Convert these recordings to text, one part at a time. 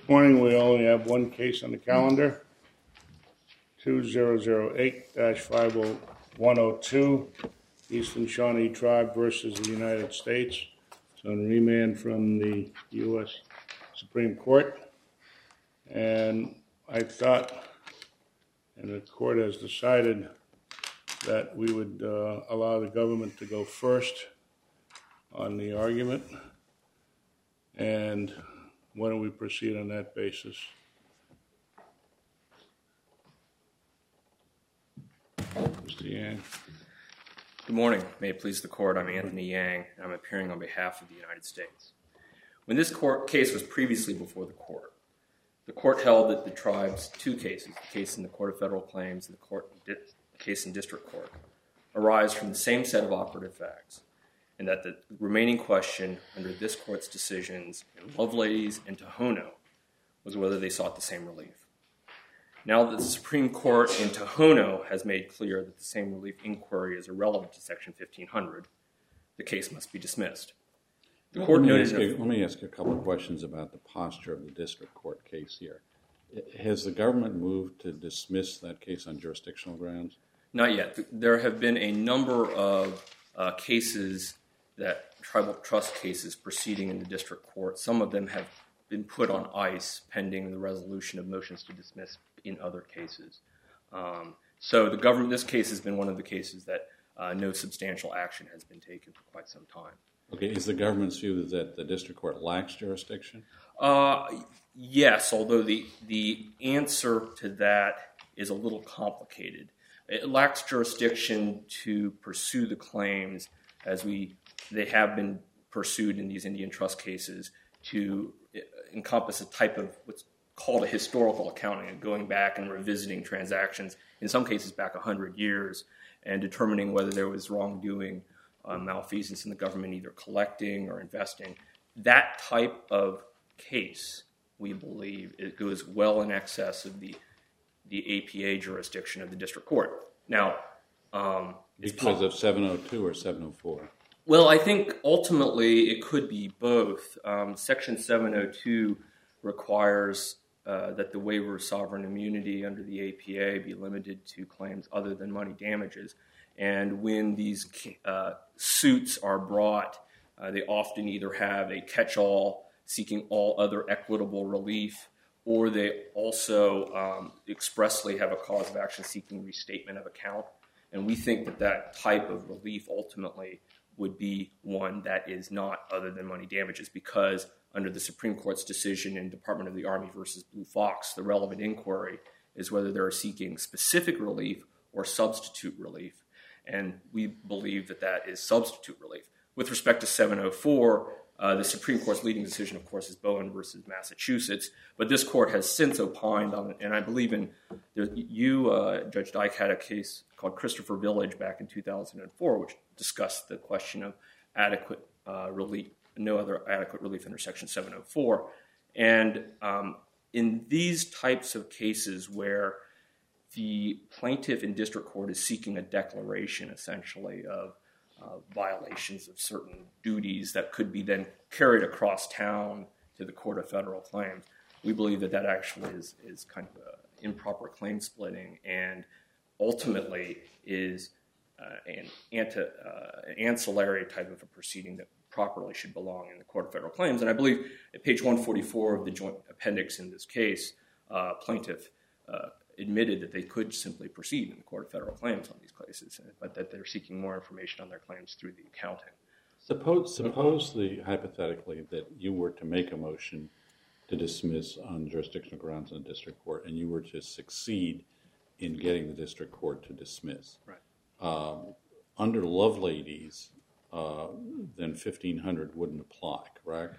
morning we only have one case on the calendar, 2008-50102, Eastern Shawnee Tribe versus the United States. It's on remand from the U.S. Supreme Court. And I thought, and the court has decided, that we would allow the government to go first on the argument. And why don't we proceed on that basis? Mr. Yang. Good morning. May it please the court. I'm Anthony Yang, and I'm appearing on behalf of the United States. When this case was previously before the court held that the tribe's two cases, the case in the Court of Federal Claims and the case in District Court, arise from the same set of operative facts, and that the remaining question under this court's decisions in Loveladies and Tohono was whether they sought the same relief. Now that the Supreme Court in Tohono has made clear that the same relief inquiry is irrelevant to Section 1500, the case must be dismissed. The court let me ask you a couple of questions about the posture of the district court case here. Has the government moved to dismiss that case on jurisdictional grounds? Not yet. There have been a number of cases, that tribal trust cases, proceeding in the district court. Some of them have been put on ice pending the resolution of motions to dismiss in other cases. So the government, this case has been one of the cases that no substantial action has been taken for quite some time. Okay, is the government's view that the district court lacks jurisdiction? Yes, although the answer to that is a little complicated. It lacks jurisdiction to pursue the claims as they have been pursued in these Indian trust cases to encompass a type of what's called a historical accounting, and going back and revisiting transactions, in some cases back 100 years, and determining whether there was wrongdoing, malfeasance in the government, either collecting or investing. That type of case, we believe, it goes well in excess of the APA jurisdiction of the district court. Now, because of 702 or 704? Well, I think ultimately it could be both. Section 702 requires that the waiver of sovereign immunity under the APA be limited to claims other than money damages. And when these suits are brought, they often either have a catch-all seeking all other equitable relief, or they also expressly have a cause of action seeking restatement of account. And we think that that type of relief ultimately would be one that is not other than money damages, because under the Supreme Court's decision in Department of the Army versus Blue Fox, the relevant inquiry is whether they're seeking specific relief or substitute relief. And we believe that that is substitute relief. With respect to 704, the Supreme Court's leading decision, of course, is Bowen versus Massachusetts. But this court has since opined on it, and I believe Judge Dyke, had a case called Christopher Village back in 2004, which discussed the question of adequate relief, no other adequate relief under Section 704. And in these types of cases where the plaintiff in district court is seeking a declaration, essentially, of violations of certain duties that could be then carried across town to the Court of Federal Claims, we believe that that actually is kind of improper claim splitting, and ultimately is an ancillary type of a proceeding that properly should belong in the Court of Federal Claims. And I believe at page 144 of the joint appendix in this case, plaintiff admitted that they could simply proceed in the Court of Federal Claims on these cases, but that they're seeking more information on their claims through the accounting. Suppose hypothetically, that you were to make a motion to dismiss on jurisdictional grounds in the district court, and you were to succeed in getting the district court to dismiss. Right. Under Loveladies, then 1500 wouldn't apply, correct?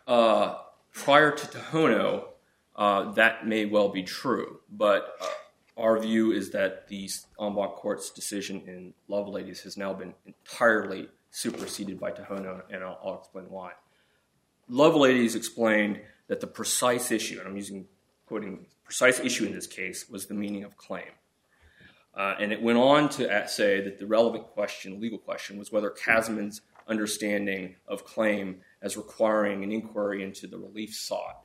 Prior to Tohono, that may well be true, but our view is that the en banc court's decision in Loveladies has now been entirely superseded by Tohono, and I'll explain why. Loveladies explained that the precise issue, and I'm quoting, precise issue in this case was the meaning of claim. And it went on to say that the relevant question, legal question, was whether Kasman's understanding of claim as requiring an inquiry into the relief sought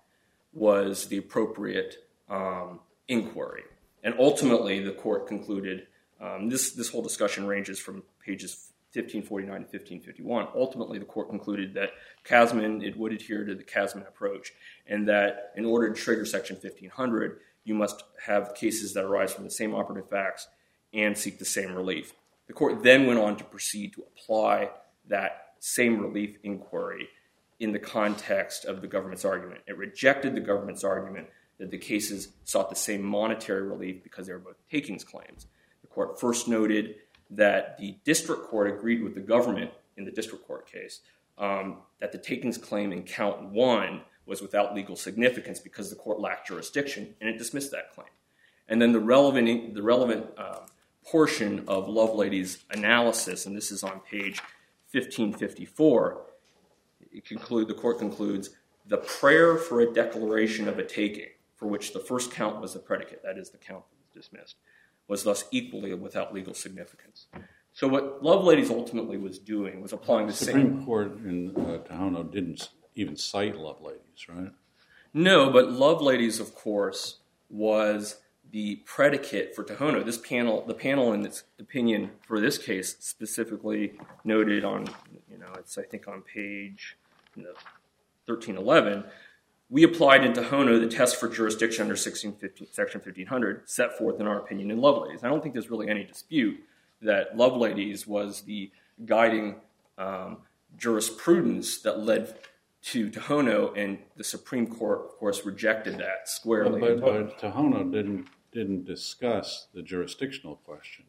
was the appropriate inquiry. And ultimately, the court concluded, this whole discussion ranges from pages 1549 to 1551. Ultimately, the court concluded that it would adhere to the Casman approach, and that in order to trigger Section 1500, you must have cases that arise from the same operative facts and seek the same relief. The court then went on to proceed to apply that same relief inquiry in the context of the government's argument. It rejected the government's argument that the cases sought the same monetary relief because they were both takings claims. The court first noted that the district court agreed with the government in the district court case that the takings claim in count 1 was without legal significance because the court lacked jurisdiction, and it dismissed that claim. And then the relevant portion of Lovelady's analysis, and this is on page 1554, the court concludes, the prayer for a declaration of a taking, for which the first count was the predicate, that is the count that was dismissed, was thus equally without legal significance. So what Lovelady's ultimately was doing was applying the same... The Supreme Court in Tohono didn't even cite Lovelady's, right? No, but Lovelady's, of course, was the predicate for Tohono. The panel in its opinion for this case specifically noted on, it's I think on page 1311, we applied in Tohono the test for jurisdiction under Section 1500 set forth in our opinion in Lovelady's. I don't think there's really any dispute that Lovelady's was the guiding jurisprudence that led to Tohono, and the Supreme Court, of course, rejected that squarely. But Tohono didn't discuss the jurisdictional question.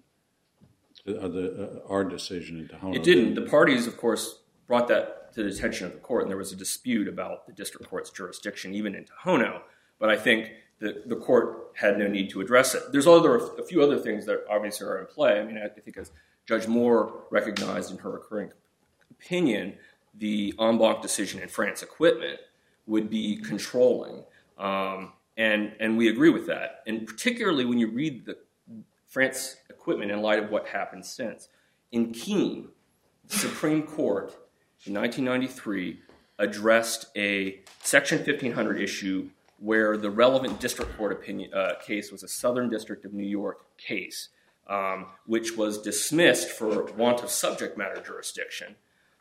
Our decision in Tohono. It didn't. The parties, of course, brought that to the attention of the court, and there was a dispute about the district court's jurisdiction, even in Tohono. But I think the court had no need to address it. There's a few other things that obviously are in play. I mean, I think as Judge Moore recognized in her recurring opinion, the en banc decision in France Equipment would be controlling. And we agree with that. And particularly when you read the France Equipment in light of what happened since. In Keene, the Supreme Court in 1993 addressed a Section 1500 issue where the relevant district court case was a Southern District of New York case, which was dismissed for want of subject matter jurisdiction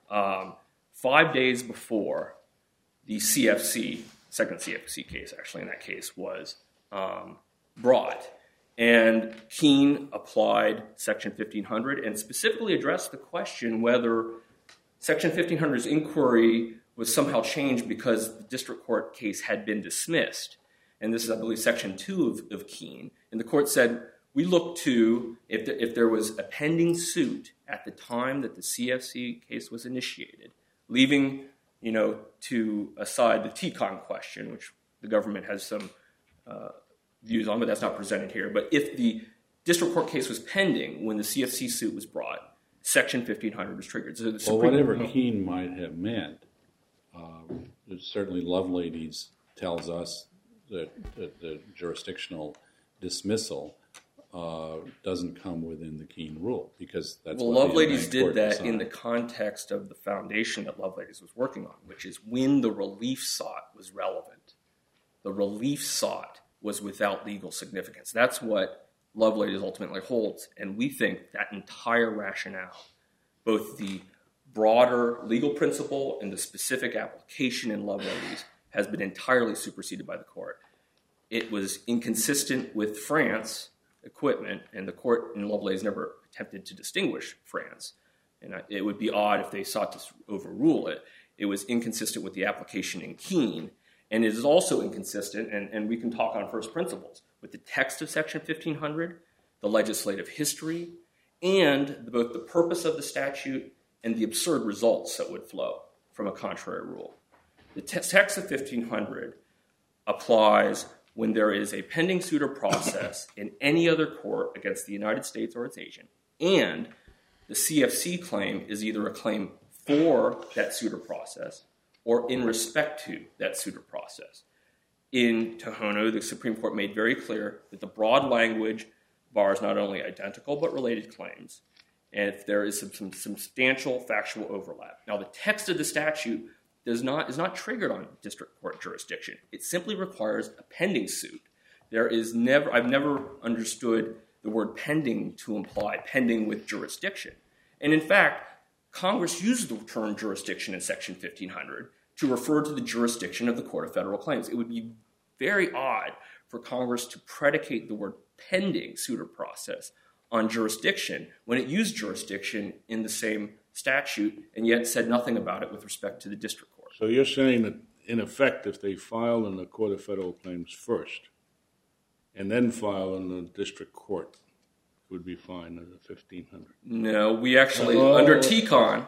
5 days before the CFC, second CFC case actually in that case, was brought. And Keene applied Section 1500 and specifically addressed the question whether Section 1500's inquiry was somehow changed because the district court case had been dismissed. And this is, I believe, Section 2 of Keene. And the court said, we look to, if there was a pending suit at the time that the CFC case was initiated, leaving, to aside the TCON question, which the government has some views on, but that's not presented here. But if the district court case was pending when the CFC suit was brought, Section 1500 was triggered. So whatever Keene might have meant, certainly Lovelady's tells us that the jurisdictional dismissal doesn't come within the Keene rule because that's what Lovelady's did that decided in the context of the foundation that Lovelady's was working on, which is when the relief sought was relevant. The relief sought was without legal significance. That's what Lovelady's ultimately holds, and we think that entire rationale, both the broader legal principle and the specific application in Lovelady's, has been entirely superseded by the court. It was inconsistent with France Equipment, and the court in Lovelady's never attempted to distinguish France. And it would be odd if they sought to overrule it. It was inconsistent with the application in Keene, and it is also inconsistent, and we can talk on first principles, with the text of Section 1500, the legislative history, and both the purpose of the statute and the absurd results that would flow from a contrary rule. The text of 1500 applies when there is a pending suit or process in any other court against the United States or its agent, and the CFC claim is either a claim for that suit or process or in respect to that suit or process. In Tohono, the Supreme Court made very clear that the broad language bars not only identical but related claims, and if there is some substantial factual overlap. Now, the text of the statute is not triggered on district court jurisdiction. It simply requires a pending suit. I've never understood the word pending to imply pending with jurisdiction. And in fact, Congress used the term jurisdiction in Section 1500 to refer to the jurisdiction of the Court of Federal Claims. It would be very odd for Congress to predicate the word pending suit or process on jurisdiction when it used jurisdiction in the same statute and yet said nothing about it with respect to the district court. So you're saying that, in effect, if they file in the Court of Federal Claims first and then file in the district court, it would be fine under 1500? No, we actually, under TCON,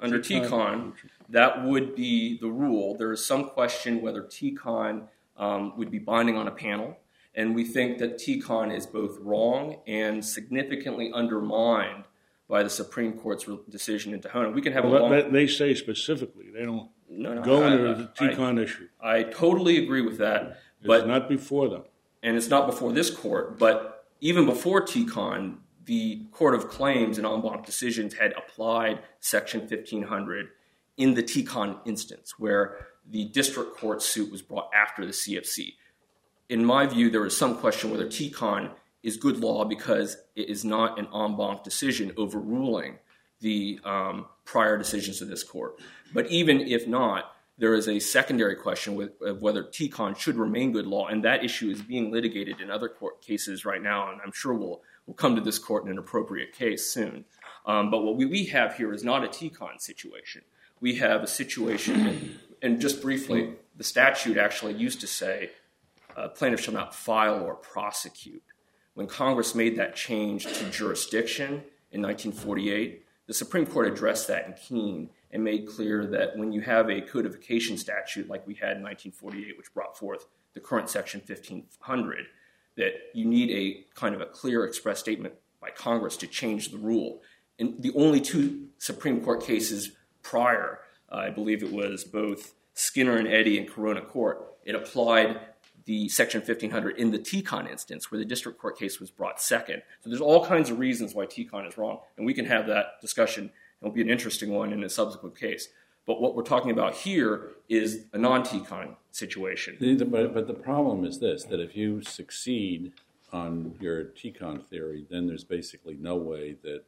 that would be the rule. There is some question whether TCON would be binding on a panel, and we think that TCON is both wrong and significantly undermined by the Supreme Court's decision in Tohono. We can have They say specifically they don't go into the TCON issue. I totally agree with that. It's not before them. And it's not before this court, but even before TCON, the Court of Claims and en banc decisions had applied Section 1500 in the TCON instance, where the district court suit was brought after the CFC. In my view, there is some question whether TCON is good law because it is not an en banc decision overruling the prior decisions of this court. But even if not, there is a secondary question of whether TCON should remain good law, and that issue is being litigated in other court cases right now, and I'm sure we'll come to this court in an appropriate case soon. But what we have here is not a TCON situation. We have a situation, and just briefly, the statute actually used to say plaintiff shall not file or prosecute. When Congress made that change to jurisdiction in 1948, the Supreme Court addressed that in Keene and made clear that when you have a codification statute like we had in 1948, which brought forth the current Section 1500, that you need a kind of a clear express statement by Congress to change the rule. In the only two Supreme Court cases prior, I believe it was both Skinner and Eddy in Corona Court, it applied the Section 1500 in the TCON instance where the district court case was brought second. So there's all kinds of reasons why TCON is wrong, and we can have that discussion. It'll be an interesting one in a subsequent case. But what we're talking about here is a non-TCON situation. But the problem is this, that if you succeed on your TCON theory, then there's basically no way that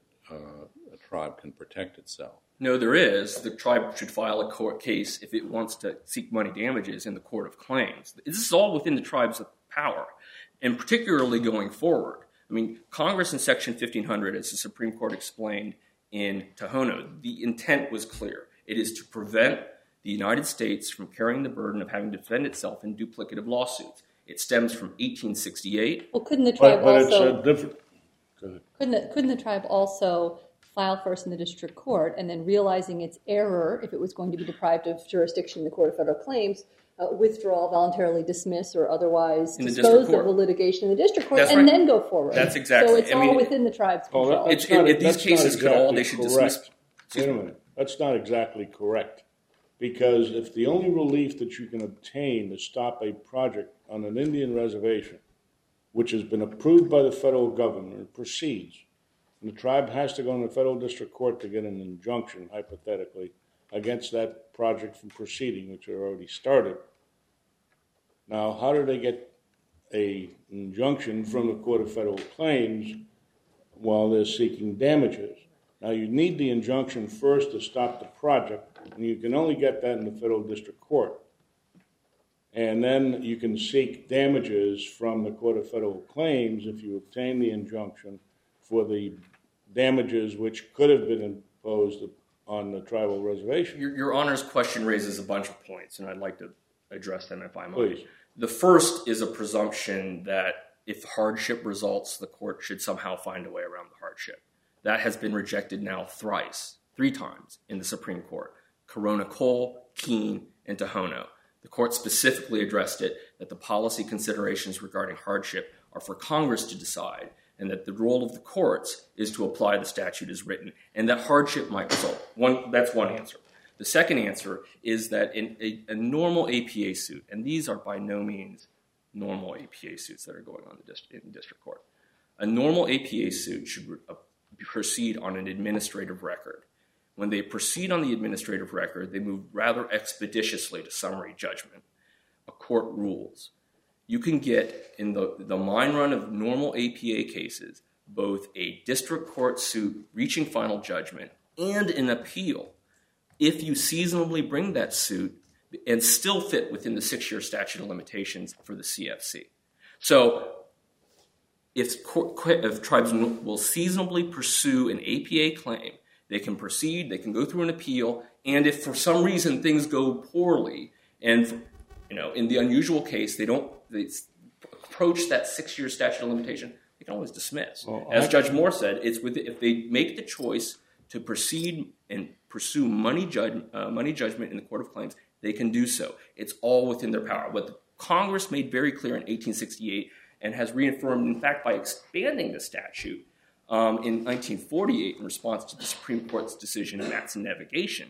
a tribe can protect itself. No, there is. The tribe should file a court case if it wants to seek money damages in the Court of Claims. This is all within the tribe's power, and particularly going forward. I mean, Congress in Section 1500, as the Supreme Court explained in Tohono, the intent was clear. It is to prevent the United States from carrying the burden of having to defend itself in duplicative lawsuits. It stems from 1868. Well, couldn't the tribe also... Go ahead. Couldn't the tribe also file first in the district court and then, realizing its error, if it was going to be deprived of jurisdiction in the Court of Federal Claims, withdraw, voluntarily dismiss, or otherwise dispose of the litigation in the district court then go forward? That's exactly. So it's all within the tribe's control. These cases could all, they should dismiss. Wait a minute. That's not exactly correct. Because if the only relief that you can obtain to stop a project on an Indian reservation, which has been approved by the federal government, proceeds, and the tribe has to go in the federal district court to get an injunction, hypothetically, against that project from proceeding, which had already started. Now, how do they get an injunction from the Court of Federal Claims while they're seeking damages? Now, you need the injunction first to stop the project, and you can only get that in the federal district court. And then you can seek damages from the Court of Federal Claims if you obtain the injunction for the damages which could have been imposed on the tribal reservation. Your Honor's question raises a bunch of points, and I'd like to address them if I might. Please. The first is a presumption that if hardship results, the court should somehow find a way around the hardship. That has been rejected now three times in the Supreme Court. Corona Coal, Keene, and Tohono. The court specifically addressed it, that the policy considerations regarding hardship are for Congress to decide, and that the role of the courts is to apply the statute as written, and that hardship might result. That's one answer. The second answer is that in a normal APA suit, and these are by no means normal APA suits that are going on in district court, a normal APA suit should proceed on an administrative record, when they proceed on the administrative record, they move rather expeditiously to summary judgment. A court rules. You can get, in the mine run of normal APA cases, both a district court suit reaching final judgment and an appeal if you seasonably bring that suit and still fit within the 6-year statute of limitations for the CFC. So if tribes will seasonably pursue an APA claim, they can proceed, they can go through an appeal, and if for some reason things go poorly, and in the unusual case they approach that 6-year statute of limitation, they can always dismiss. Well, as Judge Moore said, if they make the choice to proceed and pursue money judgment in the Court of Claims, they can do so. It's all within their power. What Congress made very clear in 1868 and has reaffirmed, in fact, by expanding the statute in 1948 in response to the Supreme Court's decision in Matson Navigation,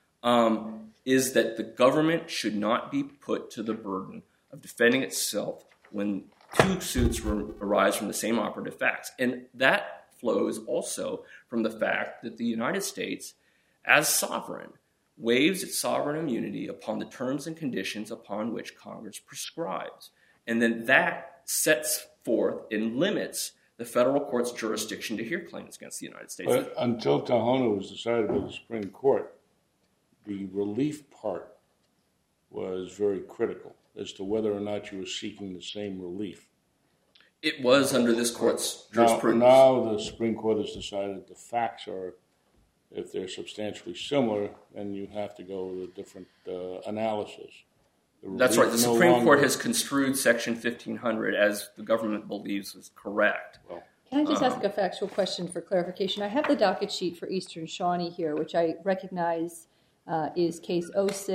is that the government should not be put to the burden of defending itself when two suits arise from the same operative facts. And that flows also from the fact that the United States, as sovereign, waives its sovereign immunity upon the terms and conditions upon which Congress prescribes. And then that sets forth and limits the federal court's jurisdiction to hear claims against the United States. But until Tohono was decided by the Supreme Court, the relief part was very critical as to whether or not you were seeking the same relief. It was under this court's jurisprudence. Now the Supreme Court has decided the facts are, if they're substantially similar, then you have to go with a different analysis. That's right. The Supreme Court has construed Section 1500 as the government believes is correct. Well, can I just ask a factual question for clarification? I have the docket sheet for Eastern Shawnee here, which I recognize is case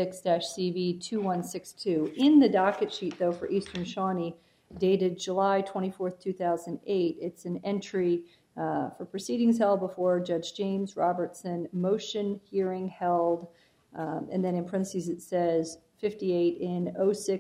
06-CV2162. In the docket sheet, though, for Eastern Shawnee, dated July 24th, 2008, it's an entry for proceedings held before Judge James Robertson, motion hearing held, and then in parentheses it says 58 in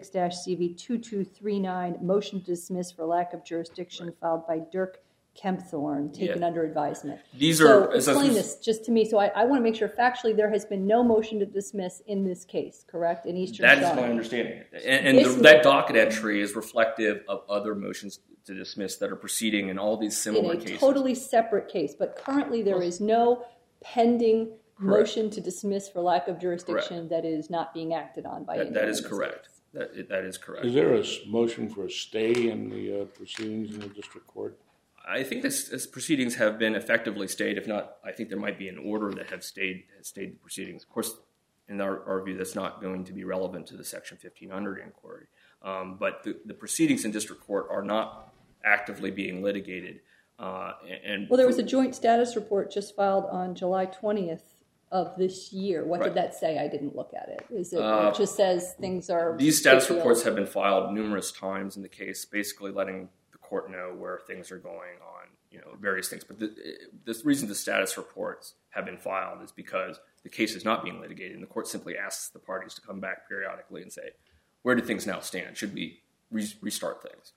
06-CV2239, motion to dismiss for lack of jurisdiction filed by Dirk Kempthorne, taken under advisement. Explain this just to me. So I want to make sure factually there has been no motion to dismiss in this case, correct? In Eastern Shawnee. That is my understanding. And that docket entry is reflective of other motions to dismiss that are proceeding in all these similar cases. In a totally separate case. But currently there is no pending motion to dismiss for lack of jurisdiction that is not being acted on by anyone. That is correct. That is correct. Is there a motion for a stay in the proceedings in the district court? I think this proceedings have been effectively stayed. If not, I think there might be an order that has stayed the proceedings. Of course, in our view, that's not going to be relevant to the Section 1500 inquiry. But the proceedings in district court are not actively being litigated. Well, there was a joint status report just filed on July 20th of this year. What did that say? I didn't look at it. It just says things are... These status reports have been filed numerous times in the case, basically letting the court know where things are going on, various things. But the reason the status reports have been filed is because the case is not being litigated, and the court simply asks the parties to come back periodically and say, where do things now stand? Should we restart things?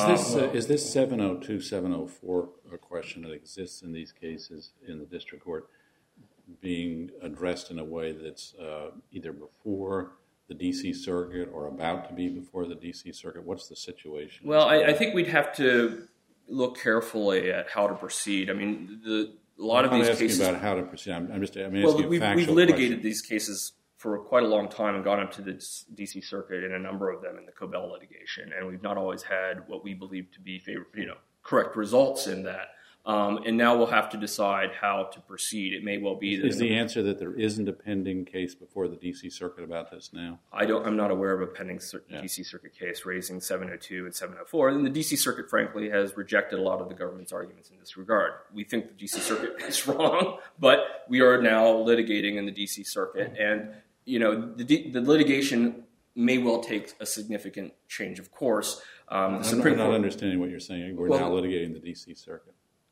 Is this 702, 704 a question that exists in these cases in the district court being addressed in a way that's either before the D.C. Circuit or about to be before the D.C. Circuit? What's the situation? Well, I think we'd have to look carefully at how to proceed. I mean, a lot of these cases... I'm not asking about how to proceed. I'm asking a factual we've litigated these cases for quite a long time and gone up to the D.C. Circuit in a number of them in the Cobell litigation, and we've not always had what we believe to be correct results in that. And now we'll have to decide how to proceed. It may well be that... Is the answer that there isn't a pending case before the D.C. Circuit about this now? I'm not aware of a pending D.C. Circuit case raising 702 and 704. And the D.C. Circuit, frankly, has rejected a lot of the government's arguments in this regard. We think the D.C. Circuit is wrong, but we are now litigating in the D.C. Circuit. And, the litigation may well take a significant change of course. I'm not understanding what you're saying. We're now litigating the D.C. Circuit.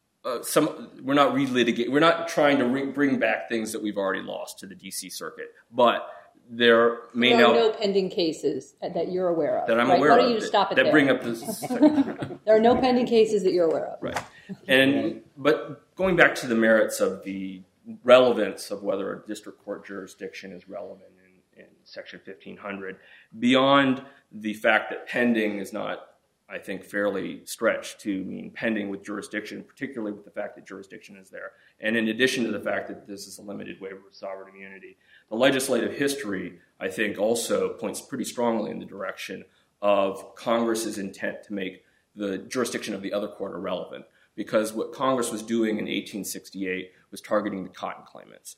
We're not relitigating. We're not trying to bring back things that we've already lost to the D.C. Circuit, but there may now... There are no pending cases that you're aware of. That I'm aware of. Why don't you just stop it there? Bring up this... There are no pending cases that you're aware of. Right. But going back to the merits of the relevance of whether a district court jurisdiction is relevant in Section 1500, beyond the fact that pending is not, I think, fairly stretched to mean pending with jurisdiction, particularly with the fact that jurisdiction is there. And in addition to the fact that this is a limited waiver of sovereign immunity, the legislative history, I think, also points pretty strongly in the direction of Congress's intent to make the jurisdiction of the other court irrelevant, because what Congress was doing in 1868 was targeting the cotton claimants.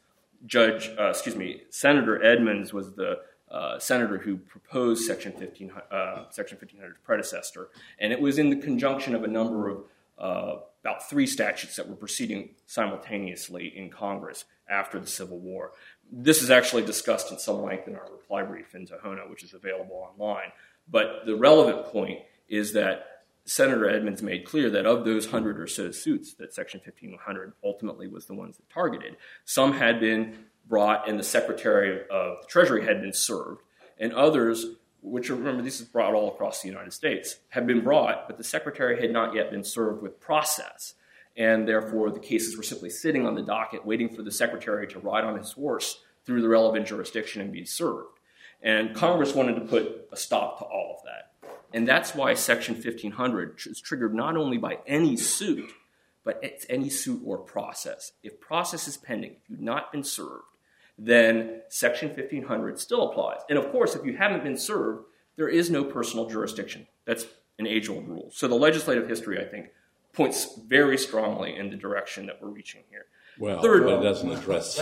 Senator Edmunds was the senator who proposed Section 1500's predecessor, and it was in the conjunction of a number of about 3 statutes that were proceeding simultaneously in Congress after the Civil War. This is actually discussed in some length in our reply brief in Tohono, which is available online. But the relevant point is that Senator Edmunds made clear that of those 100 or so suits that Section 1500 ultimately was the ones that targeted, some had been brought and the Secretary of the Treasury had been served, and others, which, remember, this is brought all across the United States, had been brought, but the Secretary had not yet been served with process, and therefore the cases were simply sitting on the docket waiting for the Secretary to ride on his horse through the relevant jurisdiction and be served. And Congress wanted to put a stop to all of that. And that's why Section 1500 is triggered not only by any suit, but it's any suit or process. If process is pending, if you've not been served, then Section 1500 still applies. And of course, if you haven't been served, there is no personal jurisdiction. That's an age-old rule. So the legislative history, I think, points very strongly in the direction that we're reaching here. Well, but it doesn't address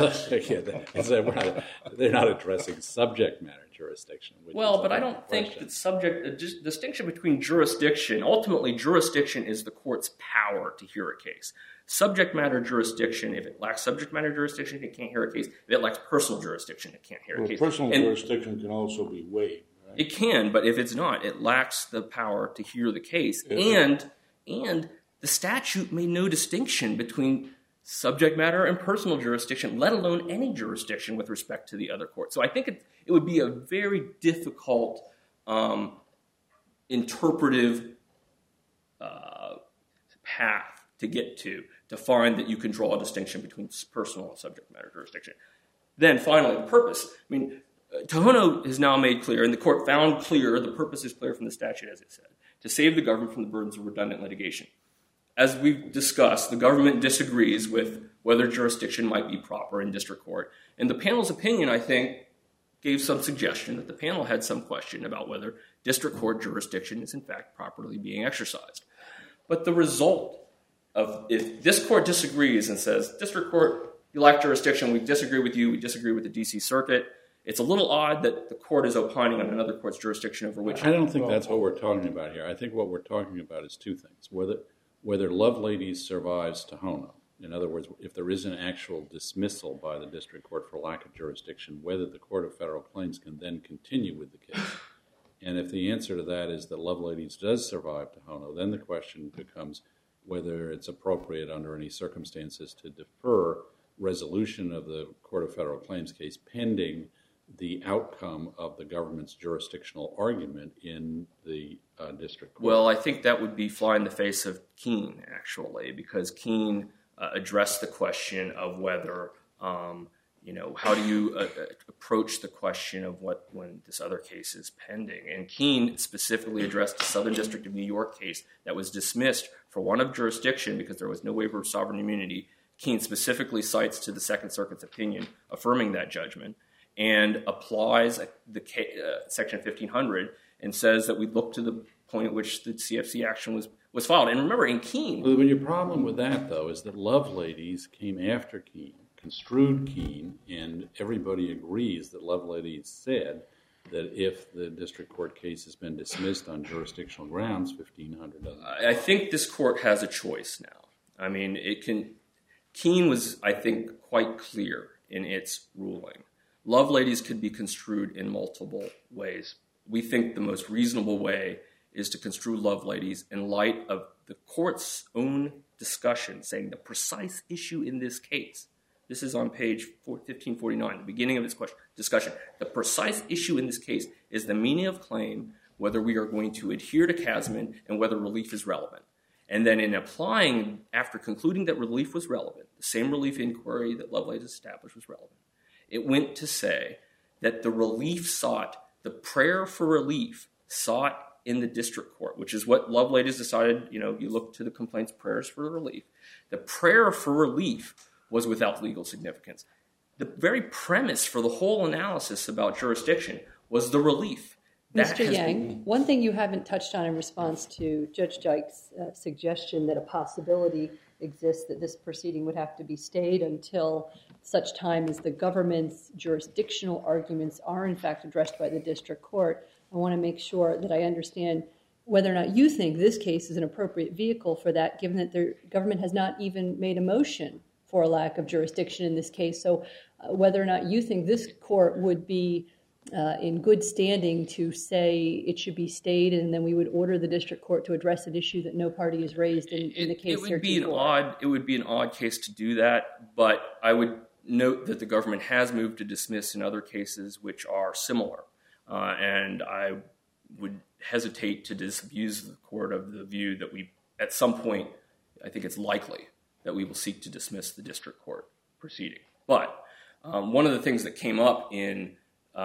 they're not addressing subject matter jurisdiction. Well, but I don't think that distinction between jurisdiction, ultimately jurisdiction is the court's power to hear a case. Subject matter jurisdiction, if it lacks subject matter jurisdiction, it can't hear a case. If it lacks personal jurisdiction, it can't hear a case. Personal jurisdiction can also be waived, right? It can, but if it's not, it lacks the power to hear the case. And the statute made no distinction between subject matter and personal jurisdiction, let alone any jurisdiction with respect to the other court. So I think it would be a very difficult interpretive path to get to find that you can draw a distinction between personal and subject matter jurisdiction. Then finally, the purpose. I mean, Tohono has now made clear, and the court found clear, the purpose is clear from the statute, as it said, to save the government from the burdens of redundant litigation. As we've discussed, the government disagrees with whether jurisdiction might be proper in district court. And the panel's opinion, I think, gave some suggestion that the panel had some question about whether district court jurisdiction is in fact properly being exercised. But the result of, if this court disagrees and says, district court, you lack jurisdiction, we disagree with you, we disagree with the D.C. Circuit, it's a little odd that the court is opining on another court's jurisdiction over which... I don't think that's what we're talking about here. I think what we're talking about is 2 things. Whether Loveladies survives Tohono, in other words, if there is an actual dismissal by the district court for lack of jurisdiction, whether the Court of Federal Claims can then continue with the case. And if the answer to that is that Loveladies does survive Tohono, then the question becomes whether it's appropriate under any circumstances to defer resolution of the Court of Federal Claims case pending the outcome of the government's jurisdictional argument in the district court. Well, I think that would be fly in the face of Keene, actually, because Keene addressed the question of whether, how do you approach the question of when this other case is pending. And Keene specifically addressed the Southern District of New York case that was dismissed for want of jurisdiction because there was no waiver of sovereign immunity. Keene specifically cites to the Second Circuit's opinion affirming that judgment and applies the Section 1500 and says that we look to the point at which the CFC action was filed. And remember, in Keene... Well, your problem with that, though, is that Loveladies came after Keene, construed Keene, and everybody agrees that Loveladies said that if the district court case has been dismissed on jurisdictional grounds, 1500 doesn't. I think this court has a choice now. I mean, Keene was, I think, quite clear in its ruling. Loveladies could be construed in multiple ways. We think the most reasonable way is to construe Loveladies in light of the court's own discussion saying the precise issue in this case. This is on page 1549, the beginning of this discussion. The precise issue in this case is the meaning of claim, whether we are going to adhere to Casman, and whether relief is relevant. And then in applying, after concluding that relief was relevant, the same relief inquiry that Lovelace established was relevant, it went to say that the relief sought, the prayer for relief sought in the district court, which is what Lovelace has decided, you look to the complaint's prayers for relief. The prayer for relief was without legal significance. The very premise for the whole analysis about jurisdiction was the relief. Mr. Yang, one thing you haven't touched on in response to Judge Dyke's suggestion that a possibility exists that this proceeding would have to be stayed until such time as the government's jurisdictional arguments are in fact addressed by the district court. I want to make sure that I understand whether or not you think this case is an appropriate vehicle for that, given that the government has not even made a motion for a lack of jurisdiction in this case. So whether or not you think this court would be in good standing to say it should be stayed, and then we would order the district court to address an issue that no party has raised in the case. It would be an odd case to do that, but I would note that the government has moved to dismiss in other cases which are similar, and I would hesitate to disabuse the court of the view that we, at some point, I think it's likely that we will seek to dismiss the district court proceeding. But one of the things that came up in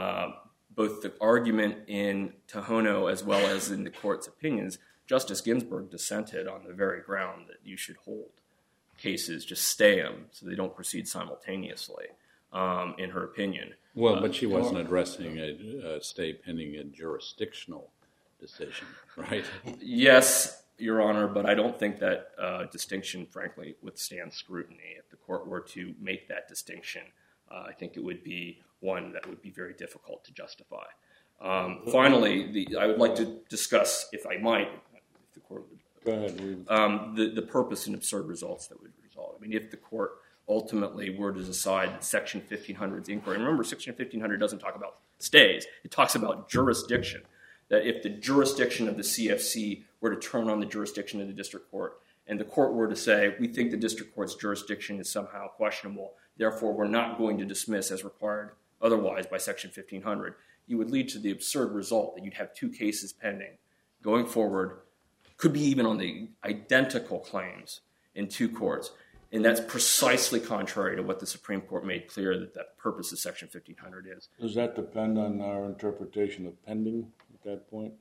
both the argument in Tohono as well as in the court's opinions, Justice Ginsburg dissented on the very ground that you should hold cases, just stay them so they don't proceed simultaneously, in her opinion. Well, but she wasn't addressing a stay pending a jurisdictional decision, right? Yes, Your Honor, but I don't think that distinction, frankly, withstands scrutiny. If the court were to make that distinction, I think it would be one that would be very difficult to justify. Finally, I would like to discuss, if I might, if the court would, go ahead, the purpose and absurd results that would result. I mean, if the court ultimately were to decide Section 1500's inquiry, and remember, Section 1500 doesn't talk about stays, it talks about jurisdiction, that if the jurisdiction of the CFC were to turn on the jurisdiction of the district court, and the court were to say, we think the district court's jurisdiction is somehow questionable, therefore we're not going to dismiss as required otherwise by Section 1500, you would lead to the absurd result that you'd have two cases pending going forward, could be even on the identical claims in two courts. And that's precisely contrary to what the Supreme Court made clear that the purpose of Section 1500 is. Does that depend on our interpretation of pending at that point?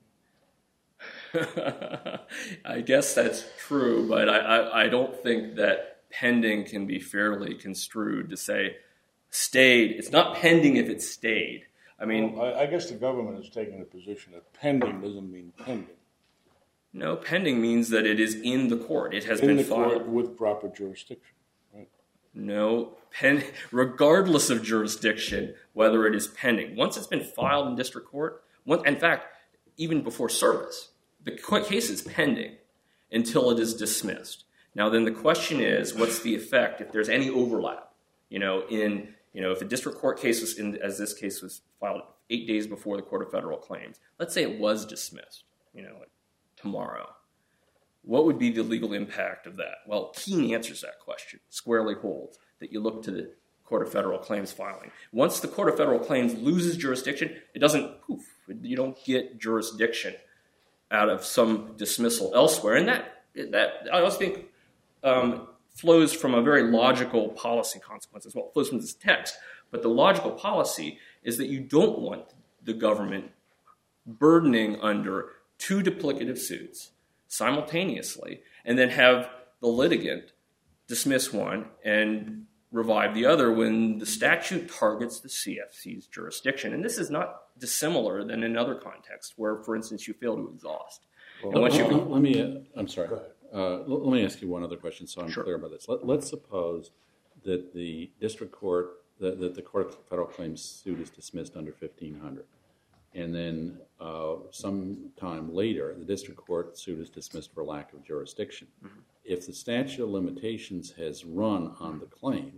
I guess that's true, but I don't think that pending can be fairly construed to say stayed. It's not pending if it's stayed. I mean, well, I guess the government is taking a position that pending doesn't mean pending. No, pending means that it is in the court. It has been filed. In the court with proper jurisdiction, right? No, regardless of jurisdiction, whether it is pending. Once it's been filed in district court, in fact, even before service, the case is pending until it is dismissed. Now, then the question is, what's the effect if there's any overlap? If a district court case was, as this case was filed 8 days before the Court of Federal Claims, let's say it was dismissed, tomorrow. What would be the legal impact of that? Well, Keene answers that question, squarely holds that you look to the Court of Federal Claims filing. Once the Court of Federal Claims loses jurisdiction, it doesn't, you don't get jurisdiction out of some dismissal elsewhere. And that I also think flows from a very logical policy consequence as well. It flows from this text. But the logical policy is that you don't want the government burdening under two duplicative suits simultaneously and then have the litigant dismiss one and revive the other when the statute targets the CFC's jurisdiction. And this is not dissimilar than in other contexts where, for instance, you fail to exhaust. Well, I'm sorry. Let me ask you one other question so I'm clear about this. Let's suppose that the district court, that the Court of Federal Claims suit is dismissed under 1500. And then some time later, the district court suit is dismissed for lack of jurisdiction. Mm-hmm. If the statute of limitations has run on the claim,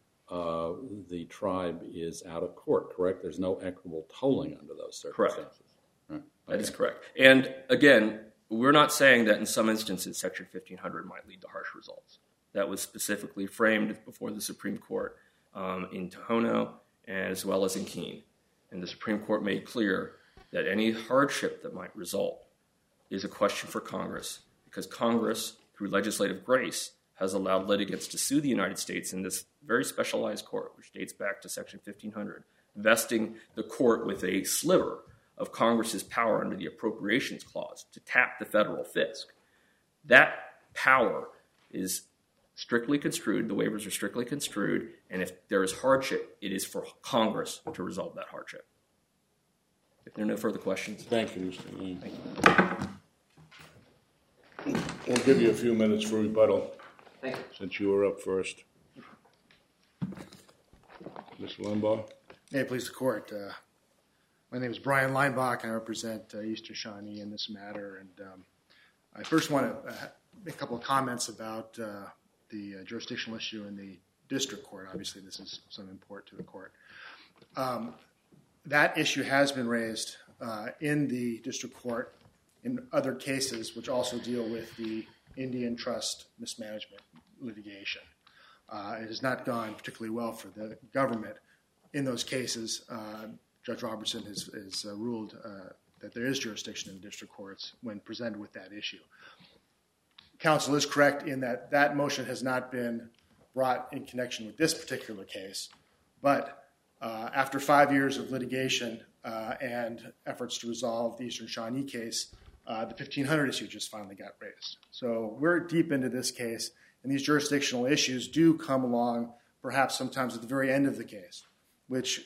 the tribe is out of court, correct? There's no equitable tolling under those circumstances. Correct. Right. That is correct. And again, we're not saying that in some instances Section 1500 might lead to harsh results. That was specifically framed before the Supreme Court in Tohono as well as in Keene. And the Supreme Court made clear that any hardship that might result is a question for Congress, because Congress, through legislative grace, has allowed litigants to sue the United States in this very specialized court, which dates back to Section 1500, vesting the court with a sliver of Congress's power under the Appropriations Clause to tap the federal fisc. That power is strictly construed, the waivers are strictly construed, and if there is hardship, it is for Congress to resolve that hardship. If there are no further questions. Thank you, Mr. Lee. We'll give you a few minutes for rebuttal. Thank you. Since you were up first. Mr. Limbaugh. May it please the court. My name is Brian Leinbach. I represent Eastern Shawnee in this matter. And I first want to make a couple of comments about the jurisdictional issue in the district court. Obviously, this is something important to the court. That issue has been raised in the district court in other cases, which also deal with the Indian Trust mismanagement litigation. It has not gone particularly well for the government in those cases. Judge Robertson has ruled that there is jurisdiction in the district courts when presented with that issue. Counsel is correct in that that motion has not been brought in connection with this particular case, but after 5 years of litigation and efforts to resolve the Eastern Shawnee case, the 1500 issue just finally got raised. So we're deep into this case, and these jurisdictional issues do come along perhaps sometimes at the very end of the case, which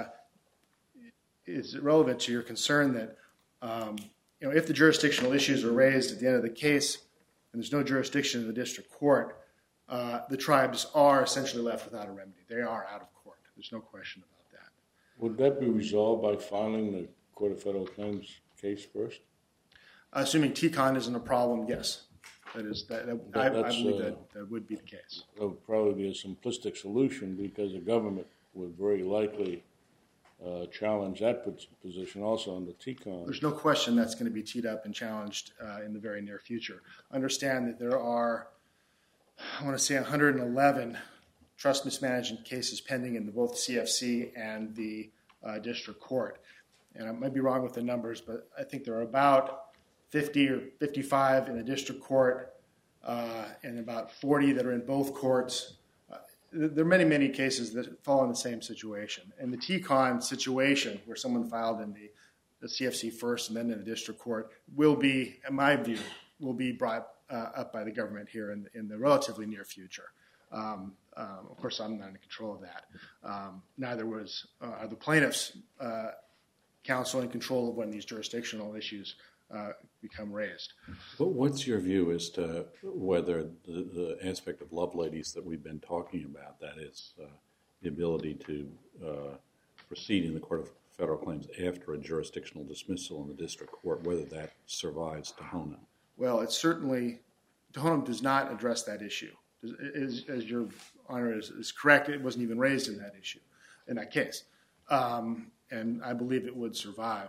is relevant to your concern that if the jurisdictional issues are raised at the end of the case and there's no jurisdiction in the district court, the tribes are essentially left without a remedy. They are out of court. There's no question about that. Would that be resolved by filing the Court of Federal Claims case first? Assuming TCON isn't a problem, yes. I believe that would be the case. That would probably be a simplistic solution because the government would very likely challenge that position also on the TCON. There's no question that's going to be teed up and challenged in the very near future. Understand that there are, I want to say, 111 trust mismanagement cases pending in both CFC and the district court. And I might be wrong with the numbers, but I think there are about 50 or 55 in the district court and about 40 that are in both courts. There are many, many cases that fall in the same situation. And the TCON situation, where someone filed in the CFC first and then in the district court, will be, in my view, will be brought up by the government here in the relatively near future. Of course, I'm not in control of that. Neither are the plaintiffs' counsel in control of when these jurisdictional issues become raised. But what's your view as to whether the aspect of Loveladies that we've been talking about, that is the ability to proceed in the Court of Federal Claims after a jurisdictional dismissal in the district court, whether that survives Tohono? Well, it's certainly, Tohono does not address that issue. As your Honor is correct, it wasn't even raised in that issue, in that case. And I believe it would survive.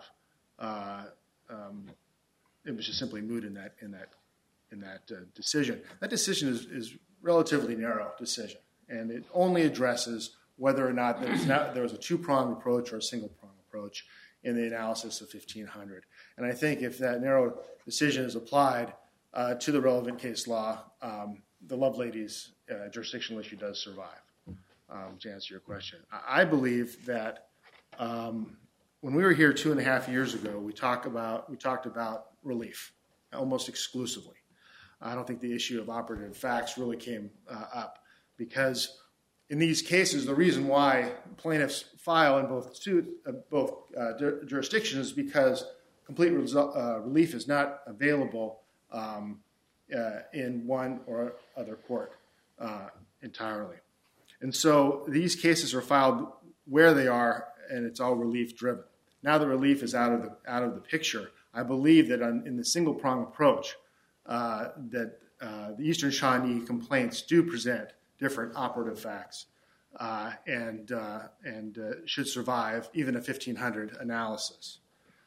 It was just simply moot in that decision. That decision is relatively narrow decision, and it only addresses whether or not there was a two-pronged approach or a single-pronged approach in the analysis of 1500. And I think if that narrow decision is applied to the relevant case law, the Loveladies jurisdictional issue does survive, to answer your question. I believe that when we were here 2.5 years ago, we talked about relief almost exclusively. I don't think the issue of operative facts really came up because in these cases, the reason why plaintiffs file in both jurisdictions is because complete relief is not available in one or other court entirely. And so these cases are filed where they are, and it's all relief driven. Now the relief is out of the picture. I believe that in the single prong approach, that the Eastern Shawnee complaints do present different operative facts and should survive even a 1500 analysis.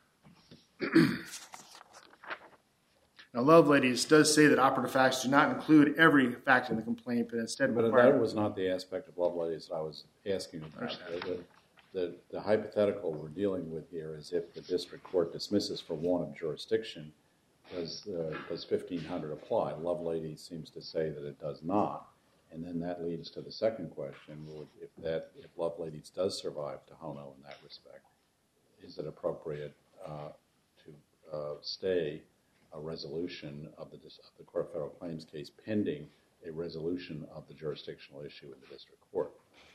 Now, Loveladies does say that operative facts do not include every fact in the complaint, but instead require. That was not the aspect of Loveladies I was asking about. The hypothetical we're dealing with here is if the district court dismisses for want of jurisdiction does 1500 apply? Lovelady seems to say that it does not. And then that leads to the second question: if Loveladies does survive Tohono in that respect, is it appropriate to stay a resolution of the Court of Federal Claims case pending a resolution of the jurisdictional issue in the district court?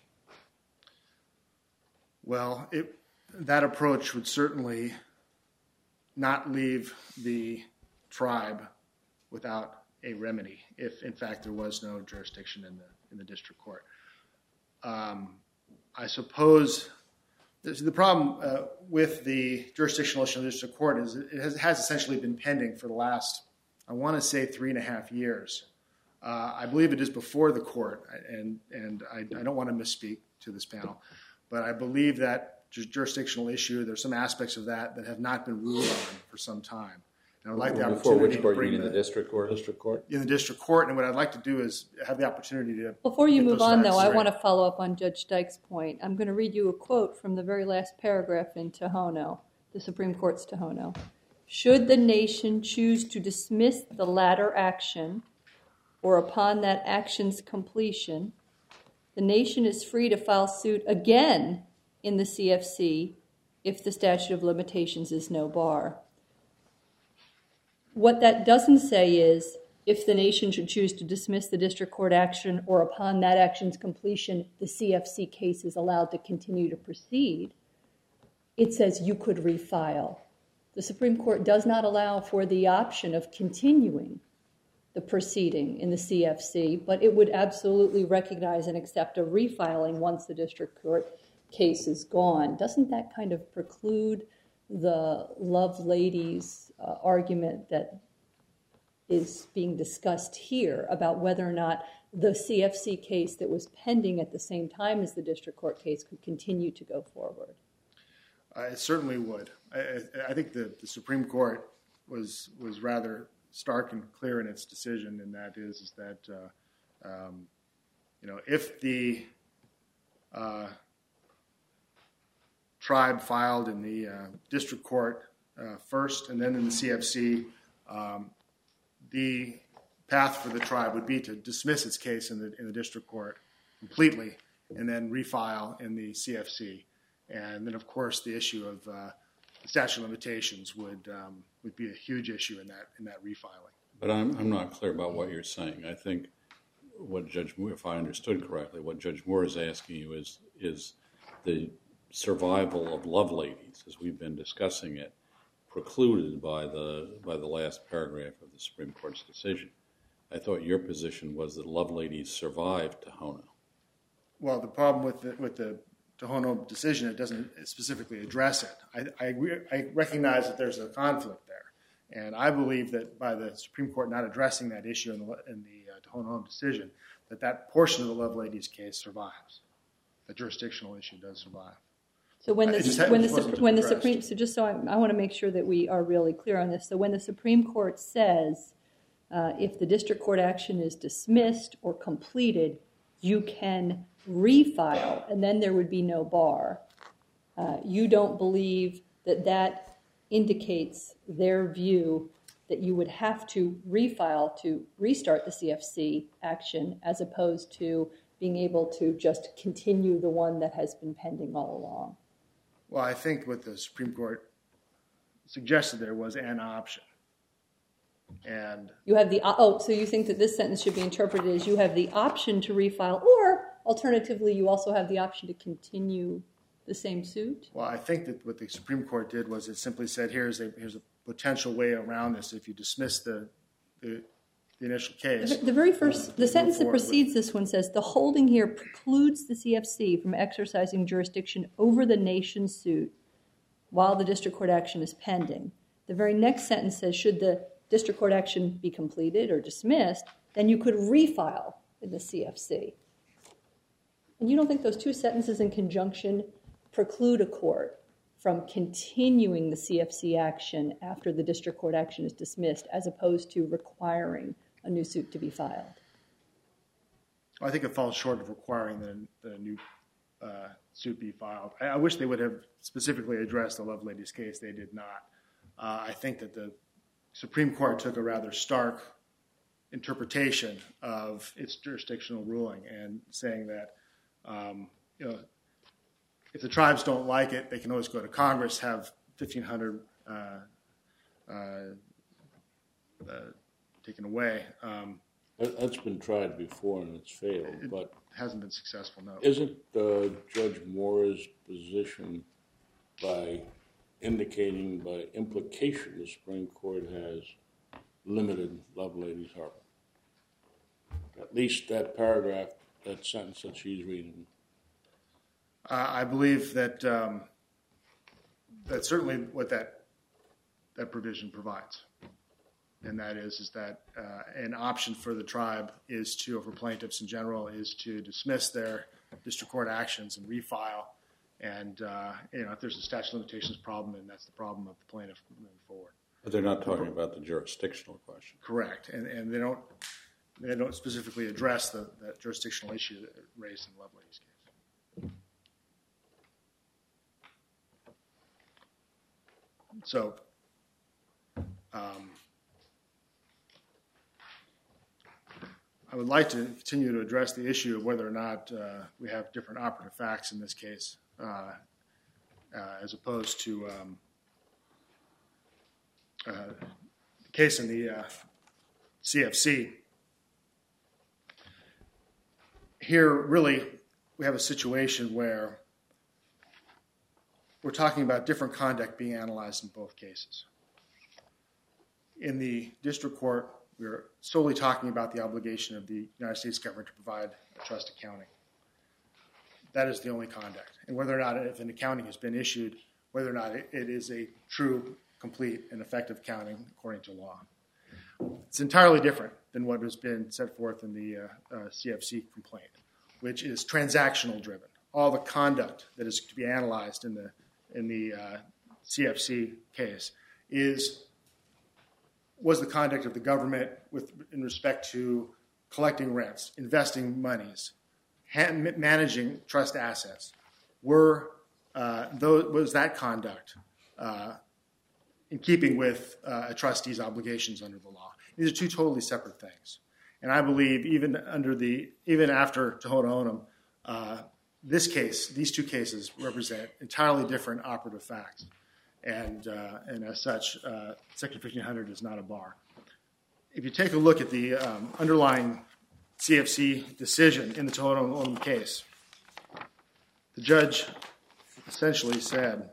Well, that approach would certainly not leave the tribe without a remedy if, in fact, there was no jurisdiction in the district court. I suppose the problem with the jurisdictional issue in the district court is it has essentially been pending for the last, I want to say, 3.5 years. I believe it is before the court, and I don't want to misspeak to this panel, but I believe that jurisdictional issue, there's some aspects of that have not been ruled on for some time. And I would like the opportunity to bring in the district court? District court? In the district court, and what I'd like to do is have the opportunity to... Before you move on, though, I want to follow up on Judge Dyke's point. I'm going to read you a quote from the very last paragraph in Tohono, the Supreme Court's Tohono. Should the nation choose to dismiss the latter action, or upon that action's completion, the nation is free to file suit again in the CFC if the statute of limitations is no bar. What that doesn't say is if the nation should choose to dismiss the district court action or upon that action's completion, the CFC case is allowed to continue to proceed. It says you could refile. The Supreme Court does not allow for the option of continuing the proceeding in the CFC, but it would absolutely recognize and accept a refiling once the district court case is gone. Doesn't that kind of preclude the Loveladies argument that is being discussed here about whether or not the CFC case that was pending at the same time as the district court case could continue to go forward? It certainly would. I think the Supreme Court was rather stark and clear in its decision, and that is that if the tribe filed in the district court first and then in the CFC, the path for the tribe would be to dismiss its case in the district court completely and then refile in the CFC. And then, of course, the issue of the statute of limitations would be a huge issue in that refiling. But I'm not clear about what you're saying. I think what Judge Moore, if I understood correctly, what Judge Moore is asking you is the survival of Loveladies, as we've been discussing it, precluded by the last paragraph of the Supreme Court's decision. I thought your position was that Loveladies survived Tohono. Well, the problem with the Tohono decision, it doesn't specifically address it. I recognize that there's a conflict there, and I believe that by the Supreme Court not addressing that issue in the Tohono decision, that portion of the Loveladies case survives. The jurisdictional issue does survive. So when the Supreme, so just so I want to make sure that we are really clear on this. So when the Supreme Court says if the district court action is dismissed or completed, you can refile, and then there would be no bar. You don't believe that indicates their view that you would have to refile to restart the CFC action as opposed to being able to just continue the one that has been pending all along. Well, I think what the Supreme Court suggested there was an option. And you have so you think that this sentence should be interpreted as you have the option to refile, or alternatively, you also have the option to continue the same suit? Well, I think that what the Supreme Court did was it simply said, here's a potential way around this. If you dismiss the initial case. The very first, the sentence that precedes this one says, the holding here precludes the CFC from exercising jurisdiction over the nation's suit while the district court action is pending. The very next sentence says, should the district court action be completed or dismissed, then you could refile in the CFC. And you don't think those two sentences in conjunction preclude a court from continuing the CFC action after the district court action is dismissed, as opposed to requiring a new suit to be filed? I think it falls short of requiring that a new suit be filed. I wish they would have specifically addressed the Loveladies case. They did not. I think that the Supreme Court took a rather stark interpretation of its jurisdictional ruling and saying that, if the tribes don't like it, they can always go to Congress, have 1,500 taken away. That's been tried before and it's failed, but It hasn't been successful, no. isn't Judge Moore's position by indicating by implication the Supreme Court has limited Loveladies Harbor? At least that paragraph, that sentence that she's reading. I believe that that's certainly what that provision provides. And that is that an option for the tribe is to, for plaintiffs in general, is to dismiss their district court actions and refile. And if there's a statute of limitations problem, then that's the problem of the plaintiff moving forward. But they're not talking about the jurisdictional question. Correct, and they don't specifically address that jurisdictional issue that raised in Loveladies' case. So. I would like to continue to address the issue of whether or not we have different operative facts in this case, as opposed to the case in the CFC. Here, really, we have a situation where we're talking about different conduct being analyzed in both cases. In the district court, we're solely talking about the obligation of the United States government to provide a trust accounting. That is the only conduct. And whether or not, if an accounting has been issued, whether or not it is a true, complete, and effective accounting according to law. It's entirely different than what has been set forth in the CFC complaint, which is transactional driven. All the conduct that is to be analyzed in the CFC case was the conduct of the government in respect to collecting rents, investing monies, managing trust assets. Was that conduct in keeping with a trustee's obligations under the law? These are two totally separate things. And I believe even after Tohono O'odham, these two cases represent entirely different operative facts. And as such, Section 1500 is not a bar. If you take a look at the underlying CFC decision in the Tohono O'odham case, the judge essentially said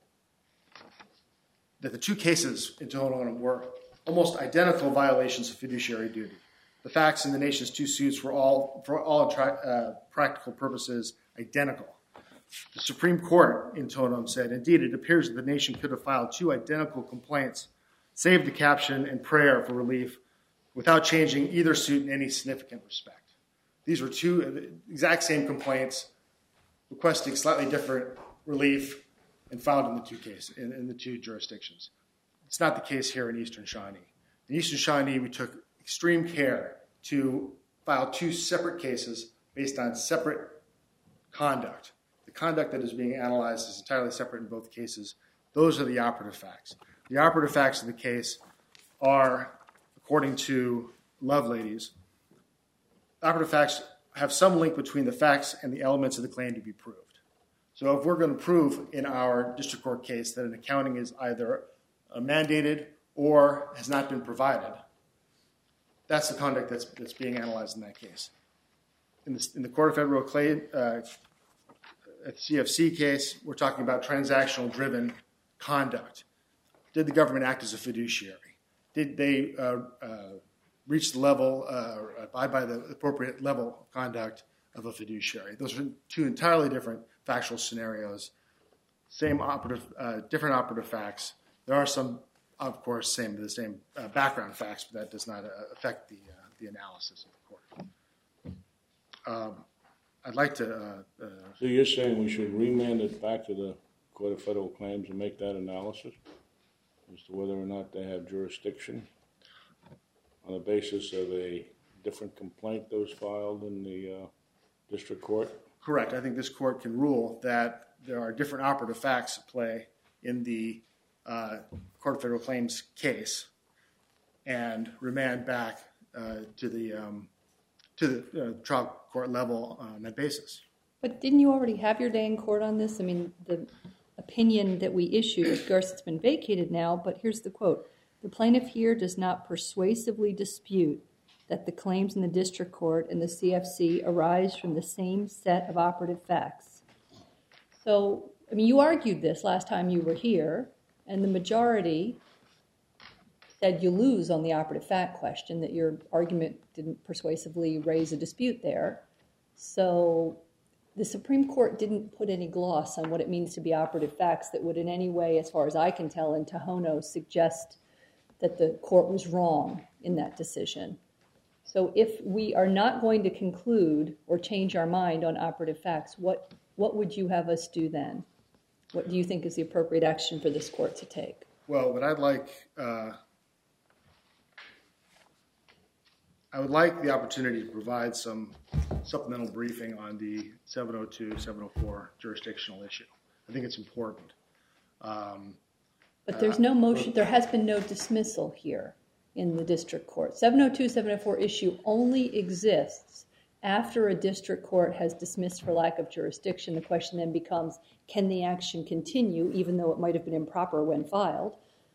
that the two cases in Tohono O'odham were almost identical violations of fiduciary duty. The facts in the nation's two suits were for all practical purposes, identical. The Supreme Court in Tohono O'odham said, indeed, it appears that the nation could have filed two identical complaints, saved the caption and prayer for relief, without changing either suit in any significant respect. These were two exact same complaints, requesting slightly different relief, and filed in the two cases, in the two jurisdictions. It's not the case here in Eastern Shawnee. In Eastern Shawnee, we took extreme care to file two separate cases based on separate conduct. The conduct that is being analyzed is entirely separate in both cases. Those are the operative facts. The operative facts of the case are, according to Loveladies, the operative facts have some link between the facts and the elements of the claim to be proved. So if we're going to prove in our district court case that an accounting is either mandated or has not been provided, that's the conduct that's being analyzed in that case. In the Court of Federal Claim, at the CFC case, we're talking about transactional-driven conduct. Did the government act as a fiduciary? Did they reach the level, abide by the appropriate level of conduct of a fiduciary? Those are two entirely different factual scenarios. Different operative facts. There are some, of course, the same background facts, but that does not affect the analysis of the court. I'd like to... So you're saying we should remand it back to the Court of Federal Claims and make that analysis as to whether or not they have jurisdiction on the basis of a different complaint that was filed in the district court? Correct. I think this court can rule that there are different operative facts at play in the Court of Federal Claims case, and remand back to the trial court level on that basis. But didn't you already have your day in court on this? I mean, the opinion that we issued, of course, it's been vacated now, but here's the quote. The plaintiff here does not persuasively dispute that the claims in the district court and the CFC arise from the same set of operative facts. So, I mean, you argued this last time you were here, and the majority said you lose on the operative fact question, that your argument didn't persuasively raise a dispute there. So the Supreme Court didn't put any gloss on what it means to be operative facts that would in any way, as far as I can tell, in Tohono suggest that the court was wrong in that decision. So if we are not going to conclude or change our mind on operative facts, what would you have us do then? What do you think is the appropriate action for this court to take? Well, what I'd like, I would like the opportunity to provide some supplemental briefing on the 702, 704 jurisdictional issue. I think it's important. But there's no motion, there has been no dismissal here in the district court. 702, 704 issue only exists after a district court has dismissed for lack of jurisdiction. The question then becomes, can the action continue, even though it might have been improper when filed,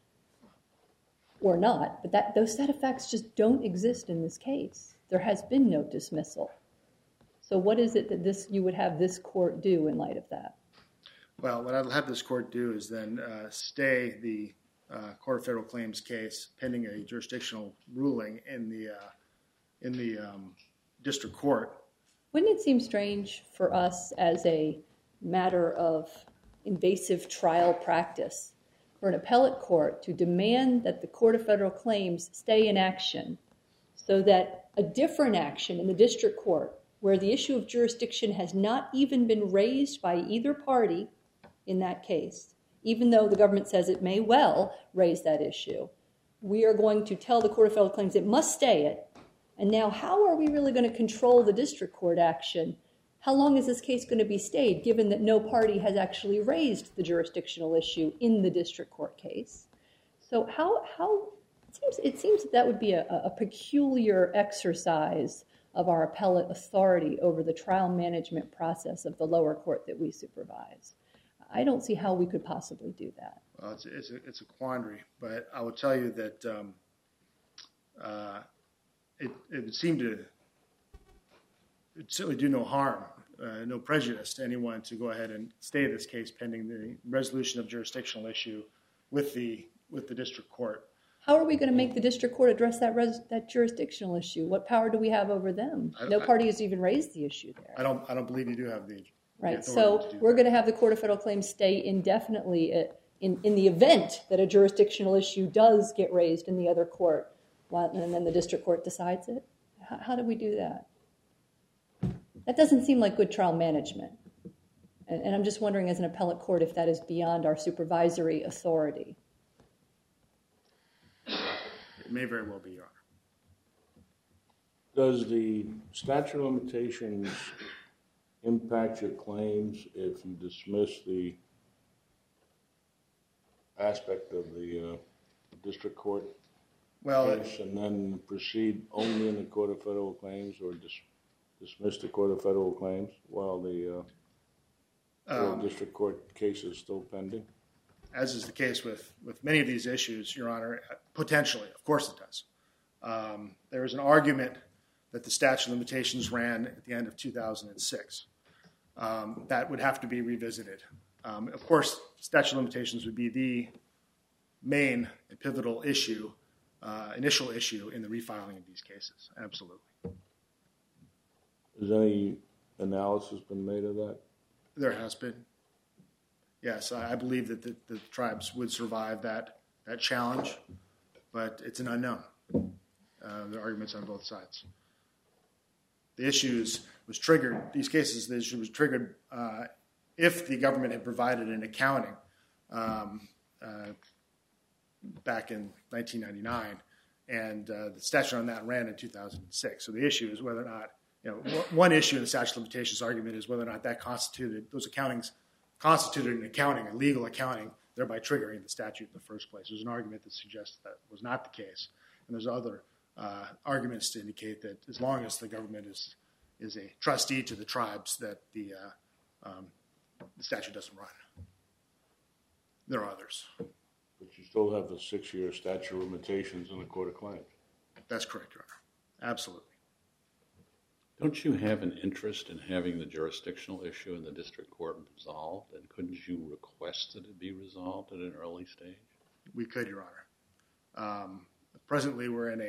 or not? But those set of facts just don't exist in this case. There has been no dismissal. So what is it that you would have this court do in light of that? Well, what I'll have this court do is then stay the Court of Federal Claims case pending a jurisdictional ruling in the district court. Wouldn't it seem strange for us as a matter of invasive trial practice for an appellate court to demand that the Court of Federal Claims stay in action so that a different action in the district court, where the issue of jurisdiction has not even been raised by either party in that case, even though the government says it may well raise that issue, we are going to tell the Court of Federal Claims it must stay it. And now how are we really going to control the district court action? How long is this case going to be stayed, given that no party has actually raised the jurisdictional issue in the district court case? So it seems that would be a peculiar exercise of our appellate authority over the trial management process of the lower court that we supervise. I don't see how we could possibly do that. Well, it's a quandary, but I will tell you that it would seem to certainly do no harm, no prejudice to anyone to go ahead and stay this case pending the resolution of jurisdictional issue with the district court. How are we going to make the district court address that jurisdictional issue? What power do we have over them? No party has even raised the issue there. I don't believe you do have the right. So we're going to have the Court of Federal Claims stay indefinitely in the event that a jurisdictional issue does get raised in the other court, and then the district court decides it. How do we do that? That doesn't seem like good trial management. And I'm just wondering, as an appellate court, if that is beyond our supervisory authority. It may very well be, Your Honor. Does the statute of limitations impact your claims if you dismiss the aspect of the district court case and then proceed only in the Court of Federal Claims, or dismiss the Court of Federal Claims while the district court case is still pending? As is the case with many of these issues, Your Honor, potentially, of course it does. There is an argument that the statute of limitations ran at the end of 2006. That would have to be revisited. Of course, statute of limitations would be the main and pivotal issue, initial issue in the refiling of these cases. Absolutely. Has any analysis been made of that? There has been. Yes, I believe that the tribes would survive that challenge, but it's an unknown. There are arguments on both sides. The issues was triggered, these cases, the issue was triggered if the government had provided an accounting back in 1999, and the statute on that ran in 2006. So the issue is whether or not, one issue in the statute of limitations argument is whether or not that those accountings constituted an accounting, a legal accounting, thereby triggering the statute in the first place. There's an argument that suggests that was not the case. And there's other arguments to indicate that as long as the government is a trustee to the tribes, that the statute doesn't run. There are others. But you still have the 6-year statute of limitations in the Court of Claims. That's correct, Your Honor. Absolutely. Don't you have an interest in having the jurisdictional issue in the district court resolved? And couldn't you request that it be resolved at an early stage? We could, Your Honor. Presently, we're in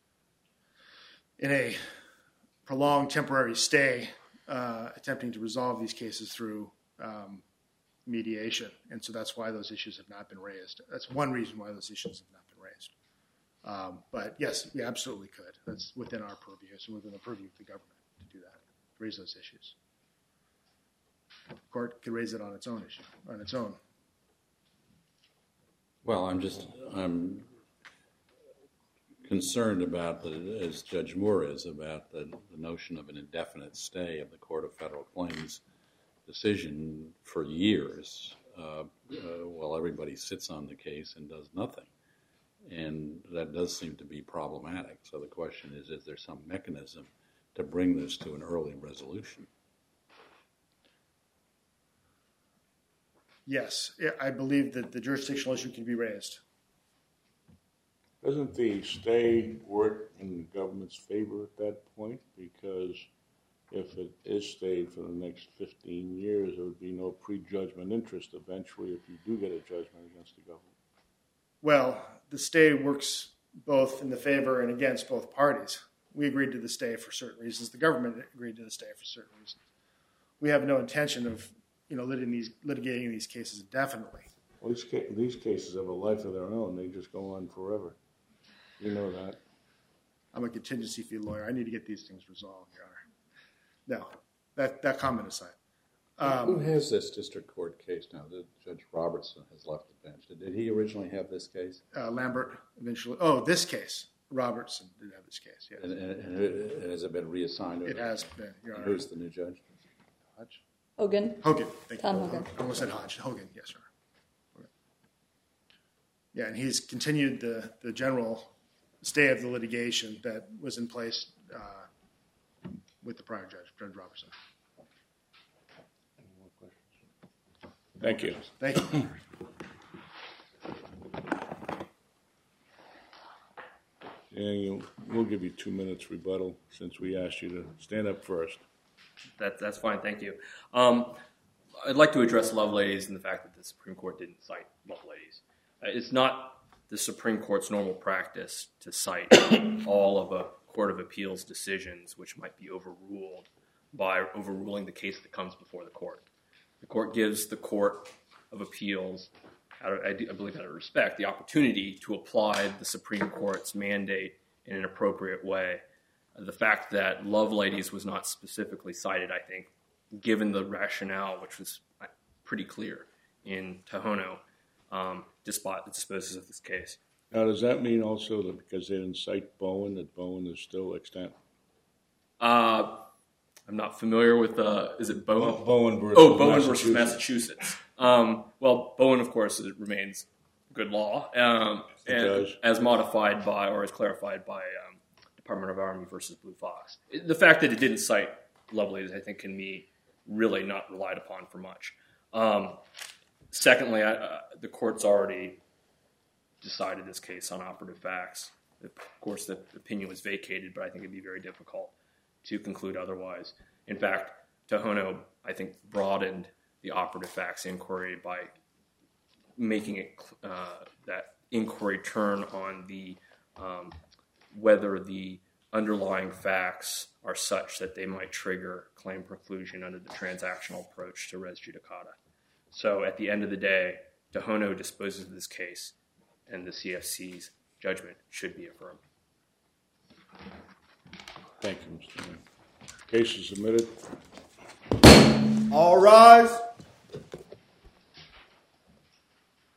a prolonged temporary stay, attempting to resolve these cases through mediation, and so that's why those issues have not been raised. That's one reason why those issues have not been raised. But yes, we absolutely could. That's within our purview, so within the purview of the government to do that, to raise those issues. The court could raise it on its own issue, on its own. Well, I'm concerned about, as Judge Moore is, about the notion of an indefinite stay of the Court of Federal Claims decision for years while everybody sits on the case and does nothing. And that does seem to be problematic. So the question is there some mechanism to bring this to an early resolution? Yes, I believe that the jurisdictional issue can be raised. Doesn't the stay work in the government's favor at that point? Because if it is stayed for the next 15 years, there would be no prejudgment interest eventually if you do get a judgment against the government. Well, the stay works both in the favor and against both parties. We agreed to the stay for certain reasons. The government agreed to the stay for certain reasons. We have no intention of litigating these cases indefinitely. Well, these cases have a life of their own. They just go on forever. You know that. I'm a contingency fee lawyer. I need to get these things resolved, Your Honor. No, that comment aside. Who has this district court case now? Judge Robertson has left the bench. Did he originally have this case? Lambert eventually. Oh, this case. Robertson did have this case, yes. And has it been reassigned? It has been, Your Honor. Who's the new judge? Hodge? Hogan. Hogan. Thank Tom you. Hogan. I almost said Hodge. Hogan, yes, Your Honor. Yeah, and he's continued the general stay of the litigation that was in place with the prior judge, Judge Robertson. Any more questions? Thank you. Thank you. Yeah, we'll give you 2 minutes rebuttal since we asked you to stand up first. That's fine, thank you. I'd like to address Loveladies and the fact that the Supreme Court didn't cite Loveladies. It's not the Supreme Court's normal practice to cite all of a Court of Appeals decisions which might be overruled by overruling the case that comes before the court. The court gives the Court of Appeals, I believe out of respect, the opportunity to apply the Supreme Court's mandate in an appropriate way. The fact that Loveladies was not specifically cited, I think, given the rationale, which was pretty clear in Tohono, disposes of this case. Now, does that mean also that because they didn't cite Bowen, that Bowen is still extant? I'm not familiar with is it Bowen? Bowen versus Bowen versus Massachusetts. Well, Bowen, of course, remains good law, and as modified by or as clarified by Department of Army versus Blue Fox. The fact that it didn't cite Loveladies, I think, can be really not relied upon for much. Secondly, the court's already decided this case on operative facts. Of course, the opinion was vacated, but I think it'd be very difficult to conclude otherwise. In fact, Tohono, I think, broadened the operative facts inquiry by making it that inquiry turn on the whether the underlying facts are such that they might trigger claim preclusion under the transactional approach to res judicata. So at the end of the day, Tohono disposes of this case, and the CFC's judgment should be affirmed. Thank you, Mr. Mayor. Case is submitted. All rise.